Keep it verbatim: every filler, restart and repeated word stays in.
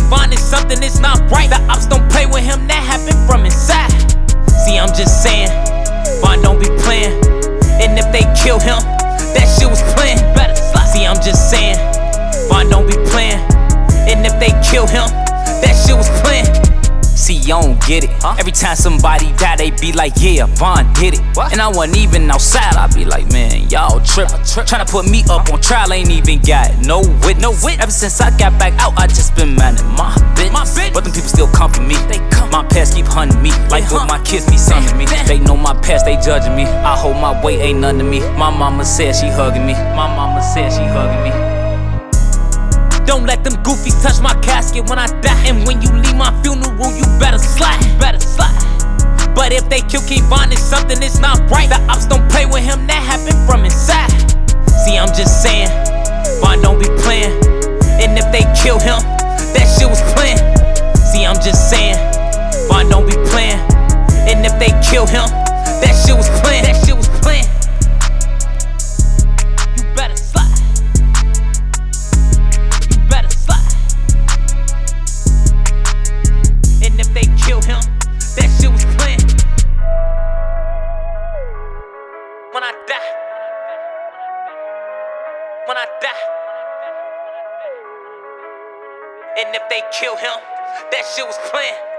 keep finding something that's not right. The ops don't play with him, that happened from inside. See, I'm just saying, Von don't be playing. And if they kill him, that shit was planned. Better slide. See, I'm just saying, Von don't be playing. And if they kill him, that shit was planned. See, you don't get it. Huh? Every time somebody die, they be like, yeah, Von did it. What? And I wasn't even outside, I be like, man, y'all trippin'. Trip. Tryna put me up on trial, ain't even got no witness. No witness. Ever since I got back out, I just been minding my business. My business. But them people still come for me. They come. My past keep hunting me, like what my kids be sonning me. They know my past, they judging me. I hold my weight, ain't none to me. My mama said she hugging me. My mama said she hugging me. Don't let them goofies touch my casket when I die. And when you leave my funeral, you better slide. Better slide. But if they kill King Von, it's something that's not right. The ops don't play with him, that happened from inside. See, I'm just saying, Von don't be playing. And if they kill him, that shit was planned. See, I'm just saying, Von don't be playing. And if they kill him, that shit was planned. That shit was planned. You better slide. And if they kill him, that shit was planned. When I die, when I die, and if they kill him, that shit was planned.